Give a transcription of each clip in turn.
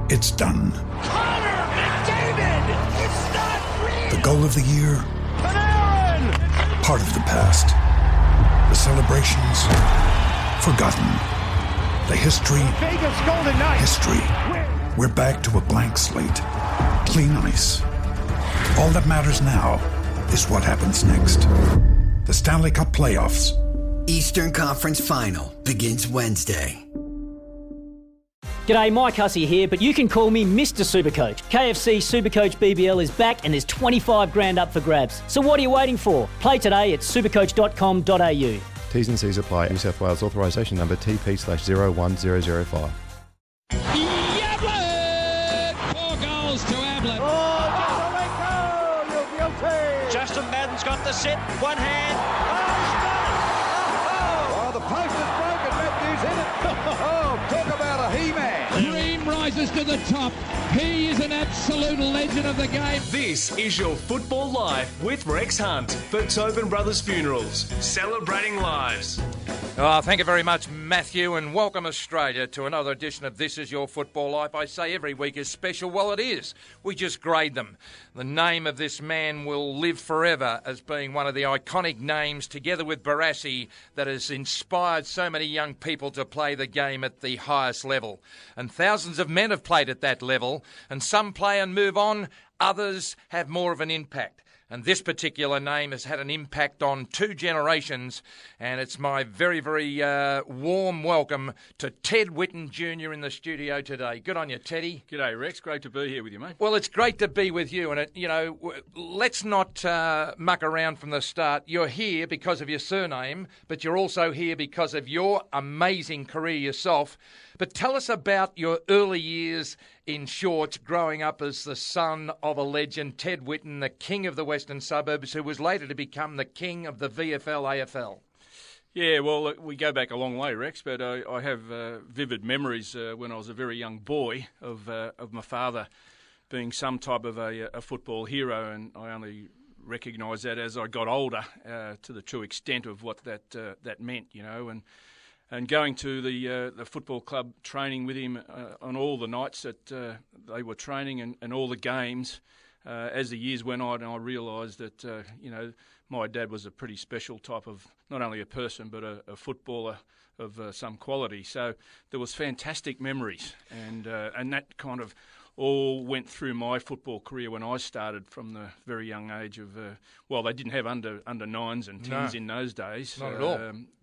It's done. Connor McDavid! It's not real! The goal of the year? Panarin! Part of the past. The celebrations? Forgotten. The history? Vegas Golden Knights! History. We're back to a blank slate. Clean ice. All that matters now is what happens next. The Stanley Cup Playoffs. Eastern Conference Final begins Wednesday. G'day, Mike Hussey here, but you can call me Mr. Supercoach. KFC Supercoach BBL is back and there's 25 grand up for grabs. So what are you waiting for? Play today at supercoach.com.au. T's and C's apply. New South Wales authorisation number TP/01005. Yablett! 4 goals to Ablett. Oh, you're guilty! Justin Madden's got the set, one hand. Oh, the post is broken, Matthews hit it. Oh, talk about a he-man. Dream rises to the top. He is an absolute legend of the game. This is your Football Life with Rex Hunt for Tobin Brothers Funerals, celebrating lives. Oh, thank you very much, Matthew, and welcome Australia to another edition of This Is Your Football Life. I say every week is special. Well, it is. We just grade them. The name of this man will live forever as being one of the iconic names, together with Barassi, that has inspired so many young people to play the game at the highest level. And thousands of men have played at that level, and some play and move on, others have more of an impact. And this particular name has had an impact on 2 generations, and it's my very, very warm welcome to Ted Whitten Jr. in the studio today. Good on you, Teddy. G'day, Rex. Great to be here with you, mate. Well, it's great to be with you, and let's not muck around from the start. You're here because of your surname, but you're also here because of your amazing career yourself. But tell us about your early years in short, growing up as the son of a legend, Ted Whitten, the king of the Western Suburbs, who was later to become the king of the VFL-AFL. Yeah, well, we go back a long way, Rex, but I have vivid memories when I was a very young boy of my father being some type of a football hero, and I only recognised that as I got older to the true extent of what that meant, and going to the football club, training with him on all the nights that they were training and all the games. As the years went on, I realised that, my dad was a pretty special type of, not only a person, but a footballer of some quality. So there was fantastic memories, and that kind of all went through my football career when I started from the very young age of, they didn't have under 9s and 10s in those days. Not at all.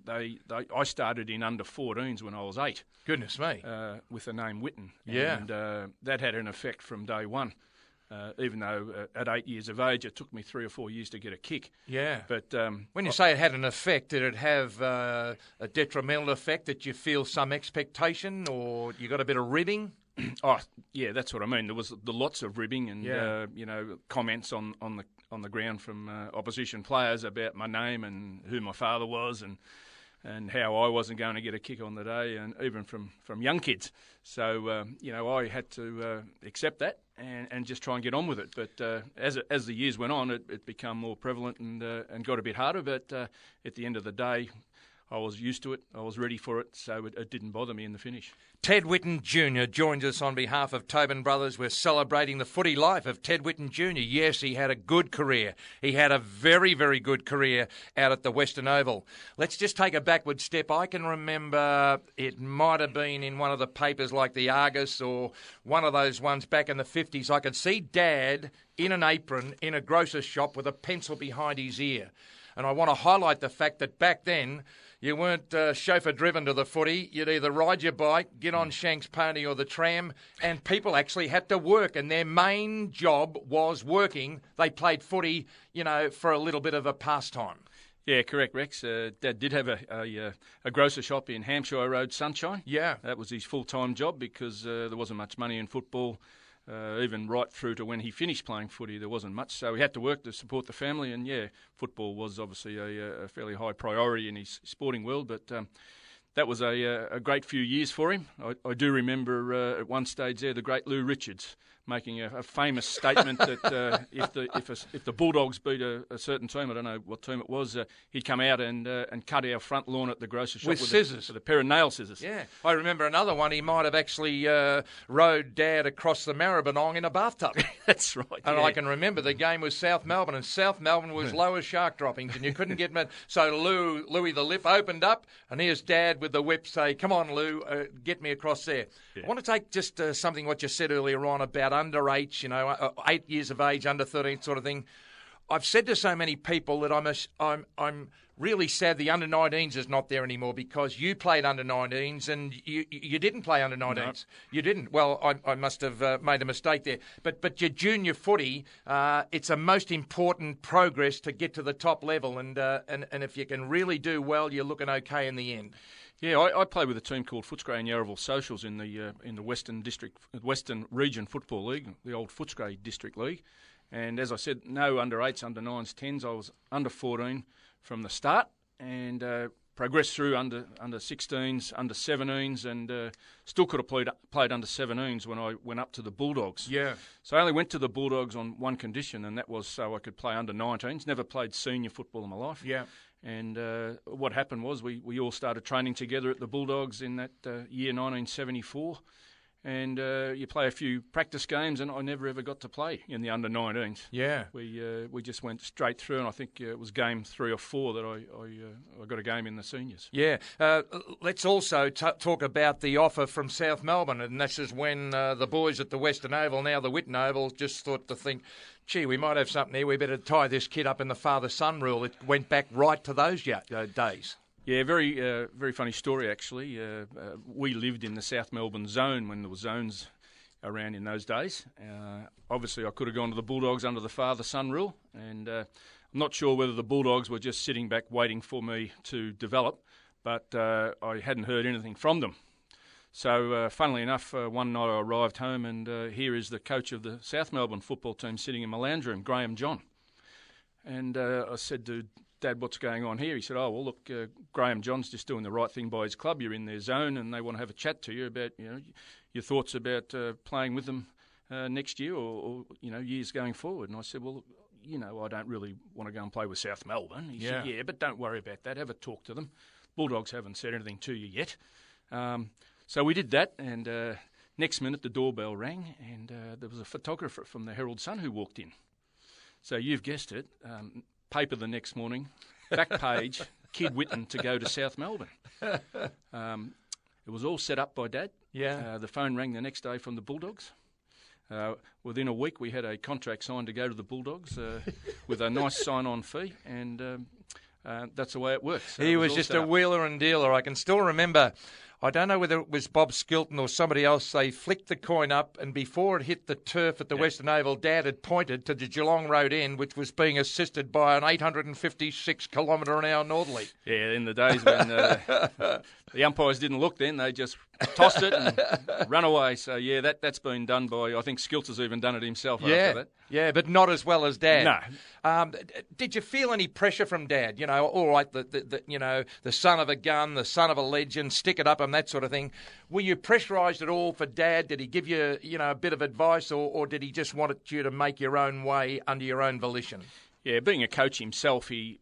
I started in under 14s when I was 8. Goodness me. With the name Whitten. Yeah. And that had an effect from day one. Even though at 8 years of age, it took me 3 or 4 years to get a kick. Yeah. But when you say it had an effect, did it have a detrimental effect that you feel some expectation, or you got a bit of ribbing? Oh, yeah, that's what I mean. There was lots of ribbing and comments on the ground from opposition players about my name and who my father was and how I wasn't going to get a kick on the day, and even from young kids. So I had to accept that and just try and get on with it. But as the years went on, it became more prevalent and got a bit harder. But at the end of the day, I was used to it. I was ready for it, so it didn't bother me in the finish. Ted Whitten Jr. joins us on behalf of Tobin Brothers. We're celebrating the footy life of Ted Whitten Jr. Yes, he had a good career. He had a very, very good career out at the Western Oval. Let's just take a backward step. I can remember it might have been in one of the papers like the Argus or one of those ones back in the 50s. I could see Dad in an apron in a grocer's shop with a pencil behind his ear. And I want to highlight the fact that back then, you weren't chauffeur-driven to the footy. You'd either ride your bike, get on Shank's pony or the tram, and people actually had to work, and their main job was working. They played footy, for a little bit of a pastime. Yeah, correct, Rex. Dad did have a grocer shop in Hampshire Road, Sunshine. Yeah. That was his full-time job because there wasn't much money in football. Even right through to when he finished playing footy, there wasn't much. So he had to work to support the family. And, football was obviously a fairly high priority in his sporting world. But that was a great few years for him. I do remember at one stage there the great Lou Richards making a famous statement that if the Bulldogs beat a certain team, I don't know what team it was, he'd come out and cut our front lawn at the grocery shop with scissors, with a pair of nail scissors. Yeah, I remember another one. He might have actually rode Dad across the Maribyrnong in a bathtub. That's right. And I can remember the game was South Melbourne, and South Melbourne was low as shark droppings, and you couldn't get mad. So Louis the Lip opened up, and here's Dad with the whip say, "Come on, Lou, get me across there." Yeah. I want to take just something what you said earlier on about under 8, 8 years of age, under 13 sort of thing. I've said to so many people that I'm really sad the under 19s is not there anymore, because you played under 19s and you didn't play under 19s. No. You didn't. Well, I must have made a mistake there. But your junior footy, it's a most important progress to get to the top level, and if you can really do well, you're looking okay in the end. Yeah, I played with a team called Footscray and Yarraville Socials in the Western Region Football League, the old Footscray District League. And as I said, no under 8s, under 9s, 10s. I was under 14 from the start, and progressed through under 16s, under 17s, and still could have played under 17s when I went up to the Bulldogs. Yeah. So I only went to the Bulldogs on one condition, and that was so I could play under 19s. Never played senior football in my life. Yeah. And what happened was we all started training together at the Bulldogs in that year 1974. And you play a few practice games, and I never ever got to play in the under 19s. Yeah, we just went straight through, and I think it was game 3 or 4 that I got a game in the seniors. Yeah, let's also talk about the offer from South Melbourne, and this is when the boys at the Western Oval, now the Whitten Oval, just thought to think, gee, we might have something here. We better tie this kid up in the father-son rule. It went back right to those days. Yeah, very funny story, actually. We lived in the South Melbourne zone when there were zones around in those days. Obviously, I could have gone to the Bulldogs under the father-son rule, and I'm not sure whether the Bulldogs were just sitting back waiting for me to develop, but I hadn't heard anything from them. So, funnily enough, one night I arrived home, and here is the coach of the South Melbourne football team sitting in my lounge room, Graham John. And I said to Dad, what's going on here? He said, oh, well, look, Graham John's just doing the right thing by his club. You're in their zone, and they want to have a chat to you about, your thoughts about playing with them next year or years going forward. And I said, well, I don't really want to go and play with South Melbourne. He said, yeah, but don't worry about that. Have a talk to them. Bulldogs haven't said anything to you yet. So we did that, and next minute the doorbell rang, and there was a photographer from the Herald Sun who walked in. So you've guessed it. Paper the next morning, back page, Kid Whitten to go to South Melbourne. It was all set up by Dad. Yeah. The phone rang the next day from the Bulldogs. Within a week, we had a contract signed to go to the Bulldogs with a nice sign-on fee, and that's the way it works. So he was just a wheeler and dealer. I can still remember, I don't know whether it was Bob Skilton or somebody else, they flicked the coin up, and before it hit the turf at the Western Oval, Dad had pointed to the Geelong Road end, which was being assisted by an 856 km/h northerly. Yeah, in the days when the umpires didn't look then, they just tossed it and run away. So, yeah, that's been done by, I think Skilton's even done it himself after that. Yeah, but not as well as Dad. No. Did you feel any pressure from Dad? All right, the son of a gun, the son of a legend, stick it up and that sort of thing. Were you pressurised at all for Dad? Did he give you, a bit of advice, or did he just want you to make your own way under your own volition? Yeah, being a coach himself, he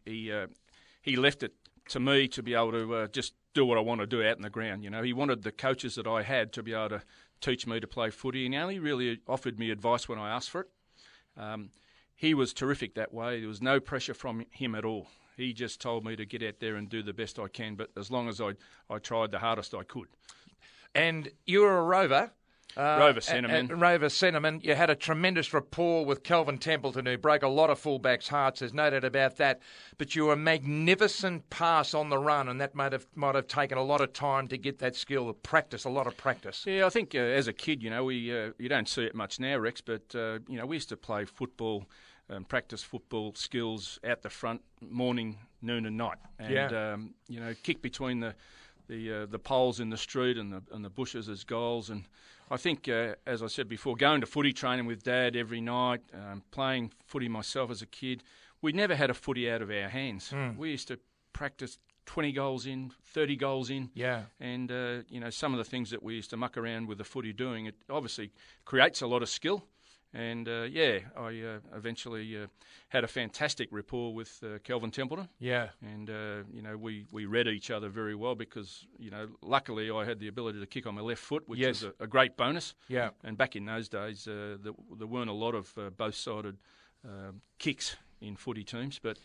left it to me to be able to just do what I want to do out in the ground. He wanted the coaches that I had to be able to teach me to play footy, and he only really offered me advice when I asked for it. He was terrific that way. There was no pressure from him at all. He just told me to get out there and do the best I can, but as long as I tried the hardest I could. And you were a rover. Rover centreman. Rover centreman. You had a tremendous rapport with Kelvin Templeton, who broke a lot of fullbacks' hearts. There's no doubt about that. But you were a magnificent pass on the run, and that might have taken a lot of time to get that skill, a lot of practice. Yeah, I think as a kid, you don't see it much now, Rex, but we used to play football and practice football skills out the front, morning, noon, and night, and kick between the poles in the street and the bushes as goals. And I think, as I said before, going to footy training with Dad every night, playing footy myself as a kid, we never had a footy out of our hands. We used to practice 20 goals in, 30 goals in. Yeah. And, some of the things that we used to muck around with the footy doing, it obviously creates a lot of skill. And, I eventually had a fantastic rapport with Kelvin Templeton. Yeah. And, we read each other very well because, luckily I had the ability to kick on my left foot, which was a great bonus. Yeah. And back in those days, there weren't a lot of both-sided kicks in footy teams. But,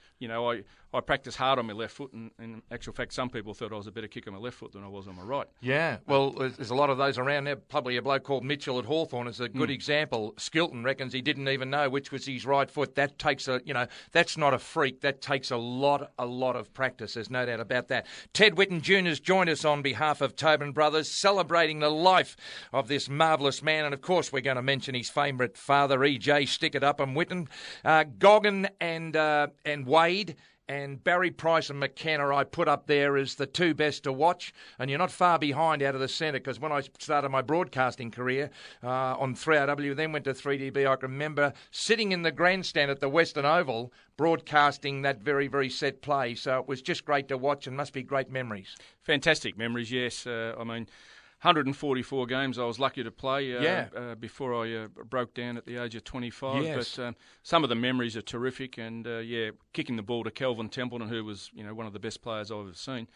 I practiced hard on my left foot, and in actual fact, some people thought I was a better kicker on my left foot than I was on my right. Yeah, well, there's a lot of those around there. Probably a bloke called Mitchell at Hawthorn is a good example. Skilton reckons he didn't even know which was his right foot. That takes that's not a freak. That takes a lot of practice. There's no doubt about that. Ted Whitten Jr.'s joined us on behalf of Tobin Brothers, celebrating the life of this marvellous man. And, of course, we're going to mention his favourite father, E.J. Stick It Up and Whitten. Goggin and Wade and Barry Price and McKenna I put up there as the two best to watch, and you're not far behind out of the centre, because when I started my broadcasting career on 3RW, then went to 3DB, I can remember sitting in the grandstand at the Western Oval broadcasting that very, very set play. So it was just great to watch and must be great memories. Fantastic memories, yes. 144 games I was lucky to play before I broke down at the age of 25. Yes. But some of the memories are terrific, and kicking the ball to Kelvin Templeton, who was one of the best players I've ever seen,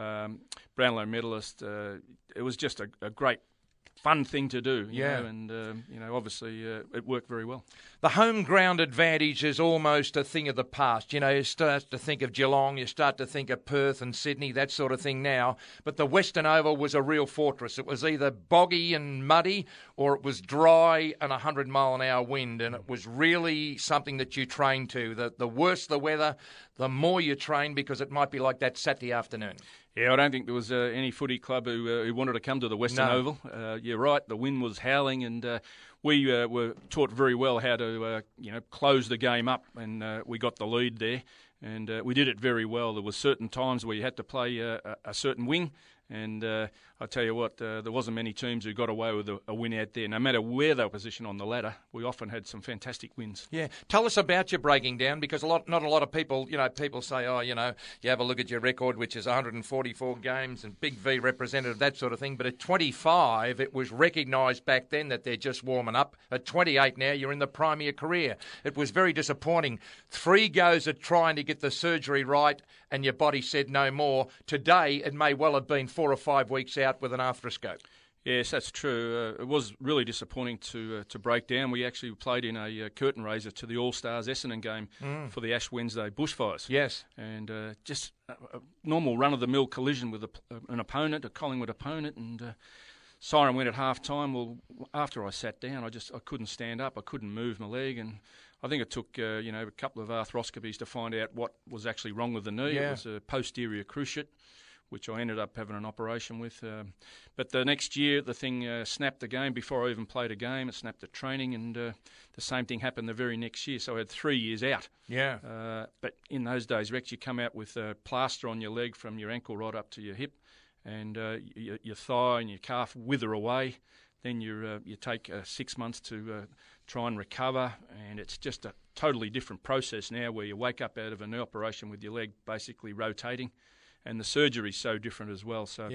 Brownlow medalist. It was just a great, fun thing to do, and obviously it worked very well. The home ground advantage is almost a thing of the past. You start to think of Geelong, you start to think of Perth and Sydney, that sort of thing now. But the Western Oval was a real fortress. It was either boggy and muddy, or it was dry and 100-mile-an-hour wind, and it was really something that you trained to. The worse the weather, the more you train, because it might be like that Saturday afternoon. Yeah, I don't think there was any footy club who wanted to come to the Western Oval. You're right, the wind was howling, and we were taught very well how to close the game up, and we got the lead there, and we did it very well. There were certain times where you had to play a certain wing, and I tell you what, there wasn't many teams who got away with a win out there. No matter where they were positioned on the ladder, we often had some fantastic wins. Yeah, tell us about your breaking down, because not a lot of people, people say, you have a look at your record, which is 144 games and Big V representative, that sort of thing. But at 25, it was recognised back then that they're just warming up. At 28 now, you're in the prime of your career. It was very disappointing. 3 goes at trying to get the surgery right, and your body said no more. Today, it may well have been 4 or 5 weeks out with an arthroscope. Yes, that's true. It was really disappointing to break down. We actually played in a curtain raiser to the All-Stars Essendon game for the Ash Wednesday bushfires. Yes. And just a normal run-of-the-mill collision with an opponent, a Collingwood opponent, and siren went at half-time. Well, after I sat down, I couldn't stand up. I couldn't move my leg, and I think it took a couple of arthroscopies to find out what was actually wrong with the knee. Yeah. It was a posterior cruciate, which I ended up having an operation with. But the next year, the thing snapped the game. Before I even played a game, it snapped the training, and the same thing happened the very next year. So I had 3 years out. Yeah. But in those days, Rex, you come out with a plaster on your leg from your ankle right up to your hip, and your thigh and your calf wither away. Then you take 6 months to try and recover, and it's just a totally different process now, where you wake up out of a knee operation with your leg basically rotating. And the surgery's so different as well. So,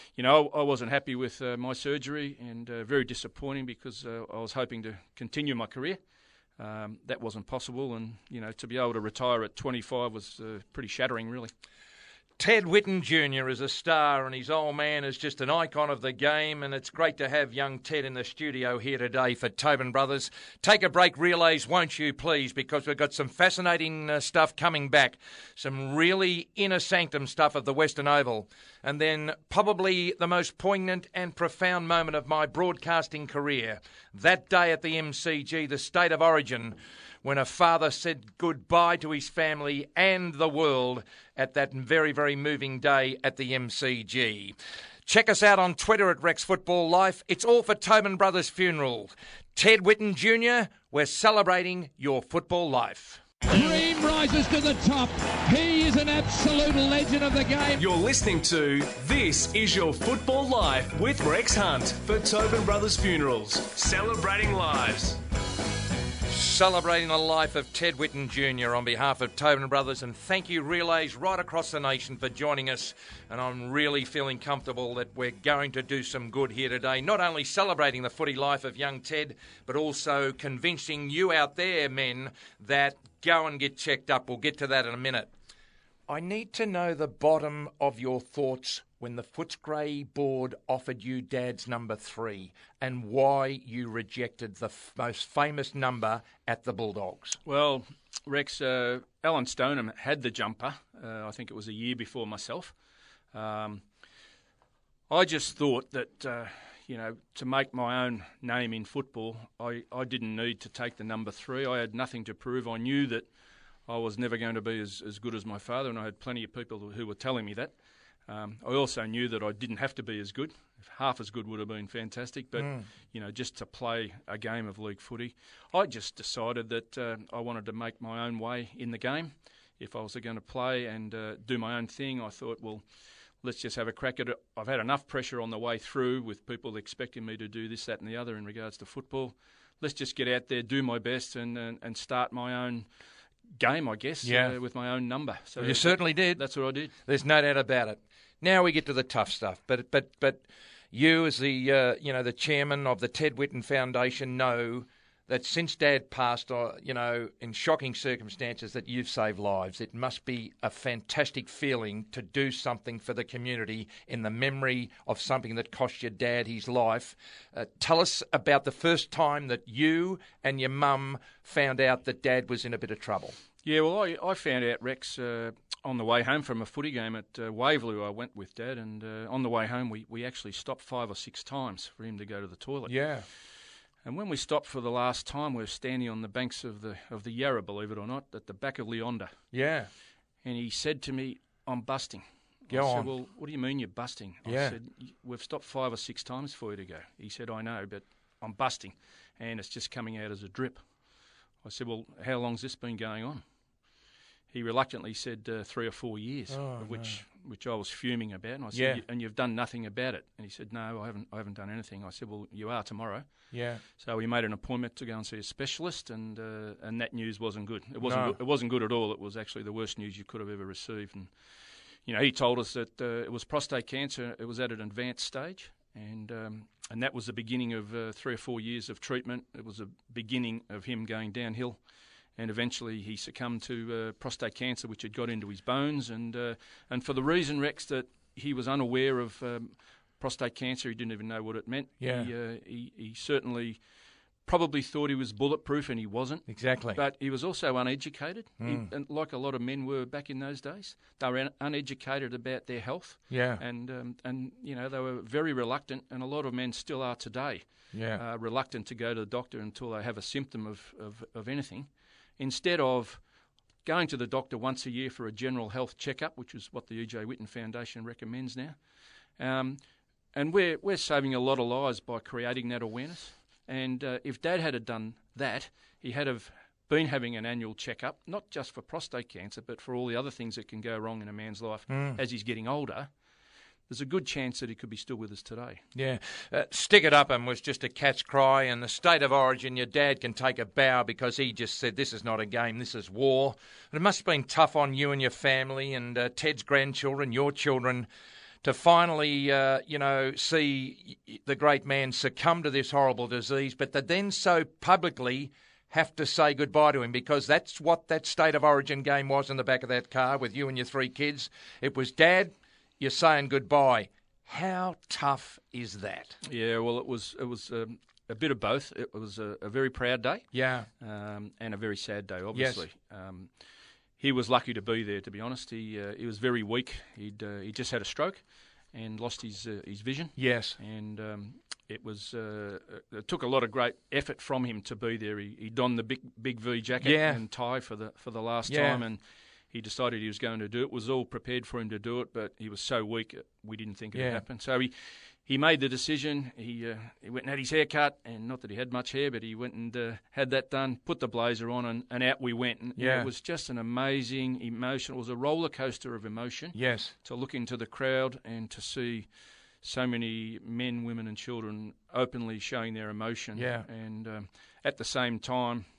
I wasn't happy with my surgery, and very disappointing, because I was hoping to continue my career. That wasn't possible, and, to be able to retire at 25 was pretty shattering, really. Ted Whitten Jr. is a star, and his old man is just an icon of the game, and it's great to have young Ted in the studio here today for Tobin Brothers. Take a break, relays, won't you, please, because we've got some fascinating stuff coming back, some really inner sanctum stuff of the Western Oval, and then probably the most poignant and profound moment of my broadcasting career, that day at the MCG, the State of Origin, when a father said goodbye to his family and the world at that very, very moving day at the MCG. Check us out on Twitter at Rex Football Life. It's all for Tobin Brothers Funeral. Ted Whitten Jr., we're celebrating your football life. Dream rises to the top. He is an absolute legend of the game. You're listening to This Is Your Football Life with Rex Hunt for Tobin Brothers Funerals, celebrating lives. Celebrating the life of Ted Whitten Jr. on behalf of Tobin Brothers, and thank you relays right across the nation for joining us, and I'm really feeling comfortable that we're going to do some good here today, not only celebrating the footy life of young Ted, but also convincing you out there, men, that go and get checked up. We'll get to that in a minute. I need to know the bottom of your thoughts when the Footscray board offered you Dad's number 3 and why you rejected the most famous number at the Bulldogs. Well, Rex, Alan Stoneham had the jumper. I think it was a year before myself. I just thought that, to make my own name in football, I didn't need to take the number 3. I had nothing to prove. I knew that I was never going to be as good as my father, and I had plenty of people who were telling me that. I also knew that I didn't have to be as good. Half as good would have been fantastic, but, just to play a game of league footy, I just decided that I wanted to make my own way in the game. If I was going to play and do my own thing, I thought, well, let's just have a crack at it. I've had enough pressure on the way through with people expecting me to do this, that and the other in regards to football. Let's just get out there, do my best and start my own game, I guess, with my own number. So you certainly did. That's what I did. There's no doubt about it. Now we get to the tough stuff. But you, as the the chairman of the Ted Whitten Foundation, know that since Dad passed, in shocking circumstances, that you've saved lives. It must be a fantastic feeling to do something for the community in the memory of something that cost your dad his life. Tell us about the first time that you and your mum found out that Dad was in a bit of trouble. Yeah, well, I found out, Rex, on the way home from a footy game at Waverley. I went with Dad, and on the way home we actually stopped 5 or 6 times for him to go to the toilet. Yeah. And when we stopped for the last time, we were standing on the banks of the Yarra, believe it or not, at the back of Leonda. Yeah. And he said to me, "I'm busting." I said, "Well, what do you mean you're busting?" I said, "We've stopped 5 or 6 times for you to go." He said, "I know, but I'm busting, and it's just coming out as a drip." I said, "Well, how long's this been going on?" He reluctantly said 3 or 4 years, which I was fuming about. And I said, "And you've done nothing about it?" And he said, "No, I haven't done anything." I said, "Well, you are tomorrow." Yeah. So we made an appointment to go and see a specialist, and that news wasn't good. It wasn't good at all. It was actually the worst news you could have ever received. And he told us that it was prostate cancer. It was at an advanced stage, and that was the beginning of 3 or 4 years of treatment. It was a beginning of him going downhill. And eventually he succumbed to prostate cancer, which had got into his bones. And for the reason, Rex, that he was unaware of prostate cancer, he didn't even know what it meant. Yeah. He certainly probably thought he was bulletproof, and he wasn't. Exactly. But he was also uneducated, and like a lot of men were back in those days. They were uneducated about their health. Yeah. And they were very reluctant, and a lot of men still are today. Yeah. Reluctant to go to the doctor until they have a symptom of anything. Instead of going to the doctor once a year for a general health checkup, which is what the E.J. Whitten Foundation recommends now. And we're saving a lot of lives by creating that awareness. And if Dad had done that, he had have been having an annual checkup, not just for prostate cancer, but for all the other things that can go wrong in a man's life as he's getting older. There's a good chance that he could be still with us today. Yeah. Stick It Up was just a cat's cry, and the state of origin, your dad can take a bow because he just said, this is not a game, this is war. And it must have been tough on you and your family and Ted's grandchildren, your children, to finally, see the great man succumb to this horrible disease, but to then so publicly have to say goodbye to him, because that's what that state of origin game was in the back of that car with you and your 3 kids. It was, Dad, you're saying goodbye. How tough is that? Yeah, well, it was a bit of both. It was a very proud day. Yeah. And a very sad day, obviously. Yes. He was lucky to be there, to be honest. He was very weak. He just had a stroke and lost his vision. Yes. And it took a lot of great effort from him to be there. He donned the big V jacket and tie for the last time, and he decided he was going to do it. It was all prepared for him to do it, but he was so weak we didn't think it would happen. So he made the decision. He went and had his hair cut, and not that he had much hair, but he went and had that done, put the blazer on, and out we went. And it was just an amazing emotion. It was a roller coaster of emotion. Yes. To look into the crowd and to see so many men, women and children openly showing their emotion. Yeah. And at the same time,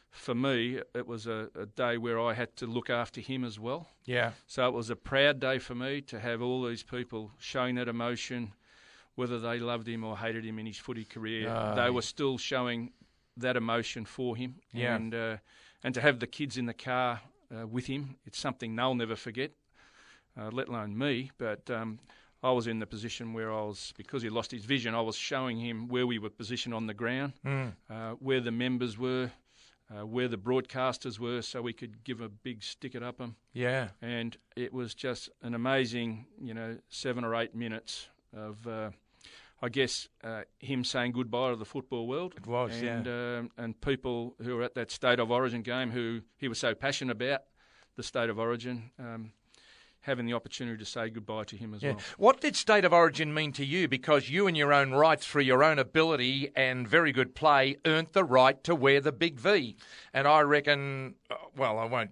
for me, it was a day where I had to look after him as well. Yeah. So it was a proud day for me to have all these people showing that emotion, whether they loved him or hated him in his footy career. They were still showing that emotion for him. Yeah. And to have the kids in the car with him, it's something they'll never forget, let alone me. But I was in the position where I was, because he lost his vision, I was showing him where we were positioned on the ground, where the members were, where the broadcasters were, so we could give a big stick it up them. Yeah. And it was just an amazing, 7 or 8 minutes of, I guess, him saying goodbye to the football world. It was, and people who were at that State of Origin game, who he was so passionate about, the State of Origin, having the opportunity to say goodbye to him as well. What did State of Origin mean to you? Because you, in your own right, through your own ability and very good play, earned the right to wear the big V. And I reckon, well, I won't,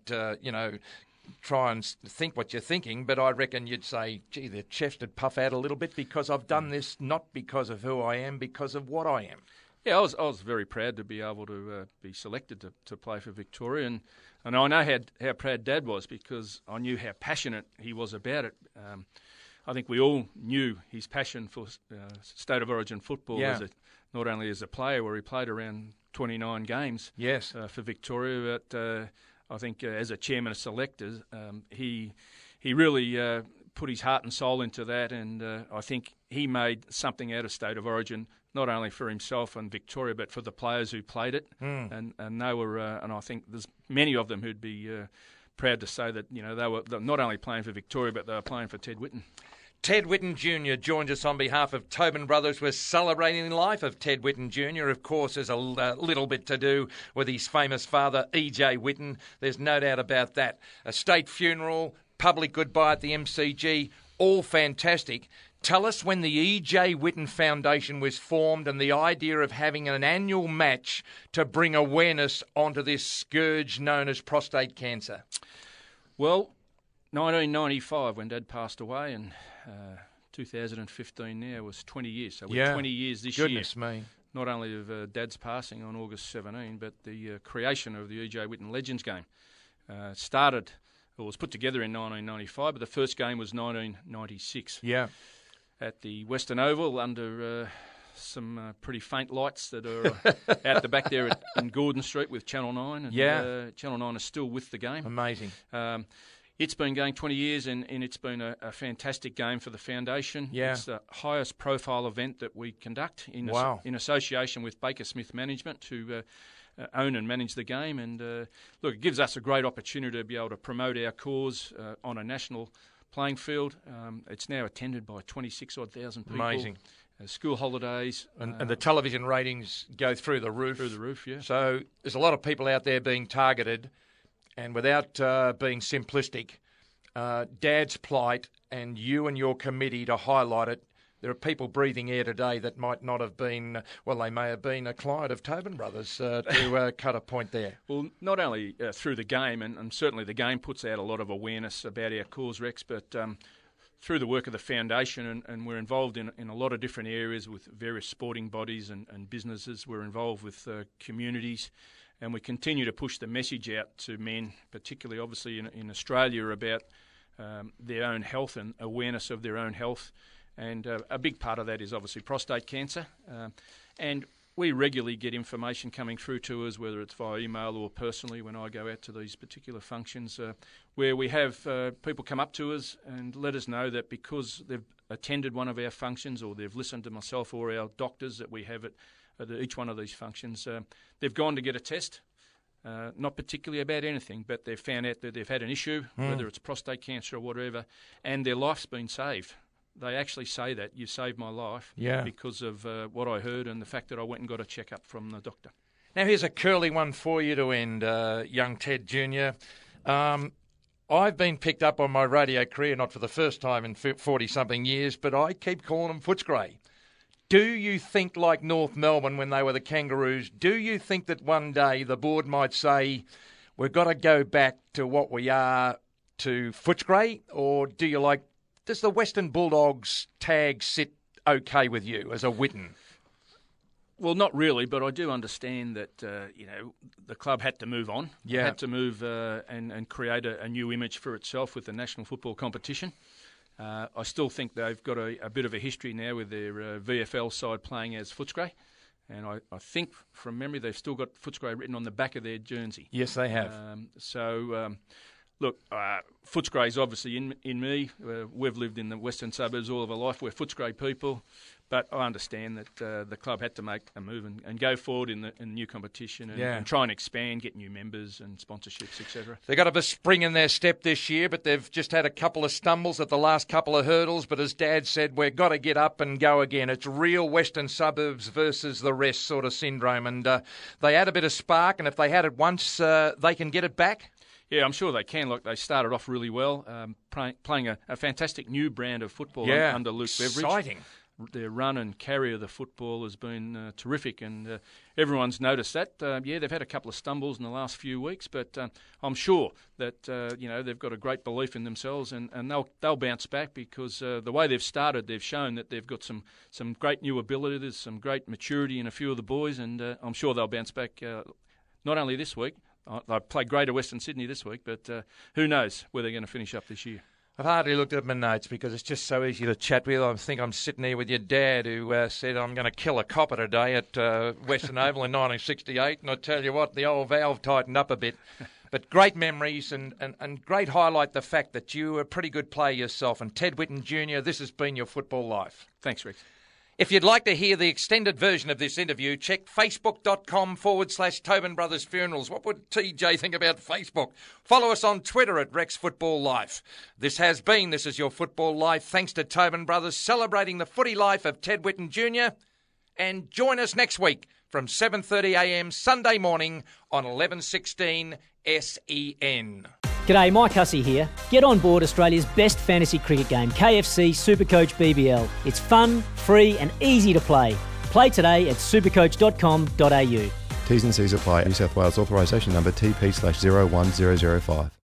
try and think what you're thinking, but I reckon you'd say, gee, the chest would puff out a little bit because I've done this not because of who I am, because of what I am. Yeah, I was very proud to be able to be selected to play for Victoria, and I know how proud Dad was because I knew how passionate he was about it. I think we all knew his passion for State of Origin football, not only as a player, where he played around 29 games for Victoria, but I think as a chairman of selectors, he really put his heart and soul into that, and I think he made something out of State of Origin, not only for himself and Victoria, but for the players who played it. And they were, and I think there's many of them who'd be proud to say that they were not only playing for Victoria, but they were playing for Ted Whitten. Ted Whitten Jr. joins us on behalf of Tobin Brothers. We're celebrating the life of Ted Whitten Jr. Of course, there's a little bit to do with his famous father, E.J. Whitten. There's no doubt about that. A state funeral, public goodbye at the MCG, all fantastic. Tell us when the E.J. Whitten Foundation was formed and the idea of having an annual match to bring awareness onto this scourge known as prostate cancer. Well, 1995, when Dad passed away, and 2015 now was 20 years. So we're 20 years this year. Goodness me. Not only of Dad's passing on August 17, but the creation of the E.J. Whitten Legends game was put together in 1995, but the first game was 1996. Yeah. At the Western Oval under some pretty faint lights that are out the back there in Gordon Street with Channel 9. And, Channel 9 is still with the game. Amazing. It's been going 20 years, and it's been a fantastic game for the foundation. Yeah. It's the highest profile event that we conduct in association with Baker Smith Management to own and manage the game. And look, it gives us a great opportunity to be able to promote our cause on a national playing field. It's now attended by 26,000 people. Amazing. School holidays. And the television ratings go through the roof. Through the roof, yeah. So there's a lot of people out there being targeted. And without being simplistic, Dad's plight and you and your committee to highlight it, there are people breathing air today that might not have been, well, they may have been a client of Tobin Brothers to cut a point there. Well, not only through the game, and certainly the game puts out a lot of awareness about our cause, Rex, but through the work of the foundation, and we're involved in a lot of different areas with various sporting bodies and businesses. We're involved with communities, and we continue to push the message out to men, particularly obviously in Australia, about their own health and awareness of their own health. And a big part of that is obviously prostate cancer. And we regularly get information coming through to us, whether it's via email or personally when I go out to these particular functions, where we have people come up to us and let us know that because they've attended one of our functions or they've listened to myself or our doctors that we have at each one of these functions, they've gone to get a test, not particularly about anything, but they've found out that they've had an issue, whether it's prostate cancer or whatever, and their life's been saved. They actually say that, you saved my life because of what I heard and the fact that I went and got a checkup from the doctor. Now, here's a curly one for you to end, young Ted Jr. I've been picked up on my radio career, not for the first time in 40-something years, but I keep calling them Footscray. Do you think, like North Melbourne when they were the Kangaroos, do you think that one day the board might say, we've got to go back to what we are to Footscray, or do you like... Does the Western Bulldogs tag sit okay with you as a Whitten? Well, not really, but I do understand that the club had to move on. Yeah. Had to move and create a new image for itself with the national football competition. I still think they've got a bit of a history now with their VFL side playing as Footscray. And I think, from memory, they've still got Footscray written on the back of their jersey. Yes, they have. Look, Footscray's obviously in me. We've lived in the western suburbs all of our life. We're Footscray people. But I understand that the club had to make a move and go forward in the new competition and try and expand, get new members and sponsorships, etc. They've got a spring in their step this year, but they've just had a couple of stumbles at the last couple of hurdles. But as Dad said, we've got to get up and go again. It's real western suburbs versus the rest sort of syndrome. And they had a bit of spark, and if they had it once, they can get it back. Yeah, I'm sure they can. Look, they started off really well, playing a fantastic new brand of football under Luke Beveridge. Exciting. Their run and carry of the football has been terrific, and everyone's noticed that. They've had a couple of stumbles in the last few weeks, but I'm sure that they've got a great belief in themselves, and they'll bounce back because the way they've started, they've shown that they've got some great new abilities, some great maturity in a few of the boys, and I'm sure they'll bounce back not only this week. They played Greater Western Sydney this week, but who knows where they're going to finish up this year. I've hardly looked at my notes because it's just so easy to chat with. I think I'm sitting here with your dad who said I'm going to kill a copper today at Western Oval in 1968. And I tell you what, the old valve tightened up a bit. But great memories and great highlight the fact that you were a pretty good player yourself. And Ted Whitten Jr., this has been your football life. Thanks, Rick. If you'd like to hear the extended version of this interview, check facebook.com/Tobin Brothers Funerals. What would TJ think about Facebook? Follow us on Twitter at Rex Football Life. This is your Football Life, thanks to Tobin Brothers, celebrating the footy life of Ted Whitten Jr. And join us next week from 7:30am Sunday morning on 1116 SEN. G'day, Mike Hussey here. Get on board Australia's best fantasy cricket game, KFC Supercoach BBL. It's fun, free and easy to play. Play today at supercoach.com.au. T's and C's apply. New South Wales authorisation number TP/01005.